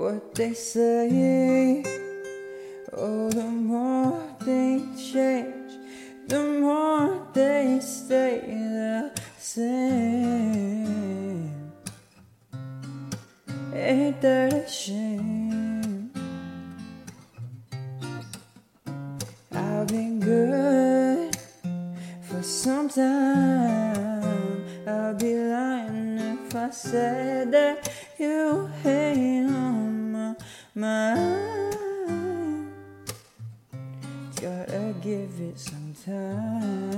what they say. Oh, the more they change, the more they stay the same. Ain't that a shame? I've been good for some time. I'd be lying if I said that you ain't on my mind. Gotta give it some time.